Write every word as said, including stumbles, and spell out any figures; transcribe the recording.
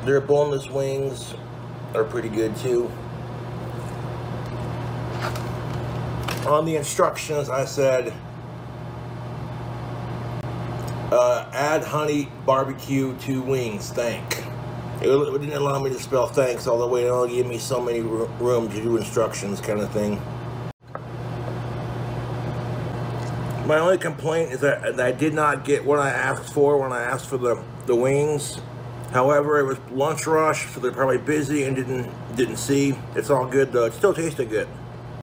Their boneless wings are pretty good too. On the instructions, I said, uh, add honey barbecue to wings, thank. It didn't allow me to spell thanks all the way. It only gave me so many room to do instructions kind of thing. My only complaint is that I did not get what I asked for when I asked for the, the wings. However, it was lunch rush, so they're probably busy and didn't didn't see. It's all good though. It still tasted good.